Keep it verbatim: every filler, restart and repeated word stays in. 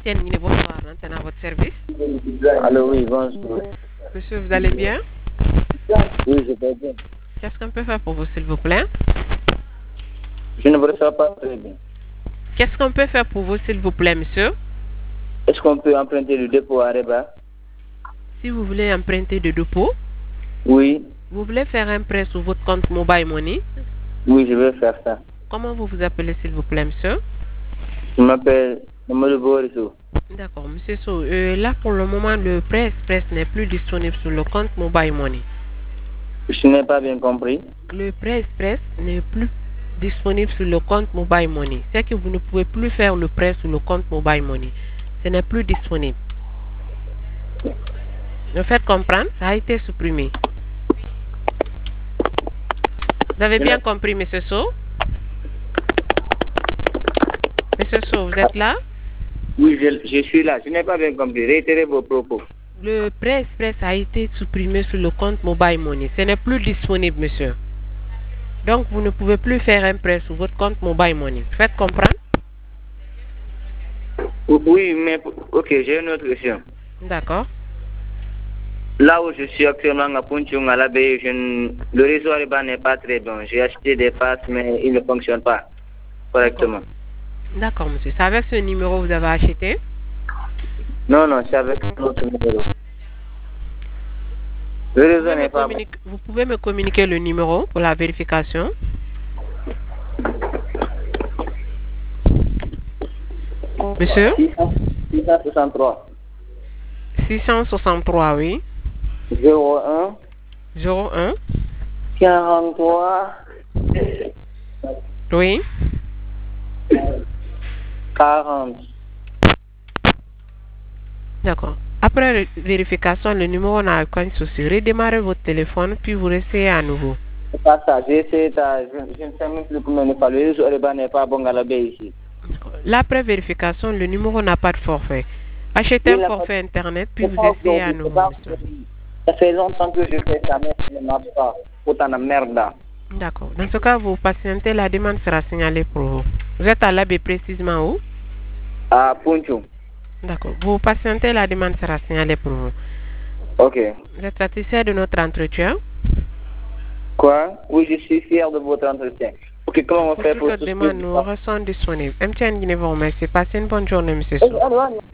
Tiens, bonsoir, c'est à votre service. Allô, oui, bonjour. Monsieur, vous allez bien? Oui, je vais bien. Qu'est-ce qu'on peut faire pour vous, s'il vous plaît? Je ne vous reçois pas très bien. Qu'est-ce qu'on peut faire pour vous, s'il vous plaît, monsieur? Est-ce qu'on peut emprunter le dépôt à Reba? Si vous voulez emprunter de dépôt, Oui. Vous voulez faire un prêt sur votre compte Mobile Money? Oui, je vais faire ça. Comment vous vous appelez, s'il vous plaît, monsieur? Je m'appelle Mamadou Borisou. D'accord, monsieur So. Euh, là, pour le moment, le prêt express n'est plus disponible sur le compte Mobile Money. Je n'ai pas bien compris. Le prêt express n'est plus disponible sur le compte Mobile Money. C'est que vous ne pouvez plus faire le prêt sur le compte Mobile Money. Ce n'est plus disponible. Me faites comprendre, ça a été supprimé. Vous avez bien compris, monsieur So? Monsieur So, vous êtes là? Oui, je, je suis là. Je n'ai pas bien compris. Réitérez vos propos. Le prêt express a été supprimé sur le compte Mobile Money. Ce n'est plus disponible, monsieur. Donc, vous ne pouvez plus faire un prêt sur votre compte Mobile Money. Faites comprendre? Oui, mais ok, j'ai une autre question. D'accord. Là où je suis actuellement à Punchung, à la baie, je ne- le réseau Reba n'est pas très bon. J'ai acheté des passes, mais il ne fonctionne pas correctement. D'accord, monsieur. C'est avec ce numéro que vous avez acheté? Non, non, c'est avec un autre numéro. Le Vous réseau pouvez, me n'est pas bon. communiquer, vous pouvez me communiquer le numéro pour la vérification? Monsieur? six cent soixante-trois. six cent soixante-trois, oui. zéro un. zéro un. quarante-trois. Oui. quarante. D'accord. Après ré- vérification, le numéro n'a aucun souci. Redémarrez votre téléphone, puis vous réessayez à nouveau. C'est pas ça. J'ai essayé, ça, je, je ne sais même plus combien de fois. Le réseau Reba n'est pas bon à la baie ici. Là, après vérification, le numéro n'a pas de forfait. Achetez Oui, un la- forfait Internet, puis c'est vous pas essayez à aujourd'hui, c'est nouveau, pas monsieur. aujourd'hui. Ça fait longtemps que je fais ça, mais ça ne marche pas. Autant de merde. D'accord. Dans ce cas, vous patientez, la demande sera signalée pour vous. Vous êtes à l'abbé précisément où? À Punchung. D'accord. Vous patientez, la demande sera signalée pour vous. Ok. Vous êtes satisfait de notre entretien? Quoi? Oui, je suis fier de votre entretien. Ok, comment on Pour fait toute pour autre demande, nous souscrire? restons disponibles. M T N Guinée vous remercie. Passez une bonne journée, monsieur Sow.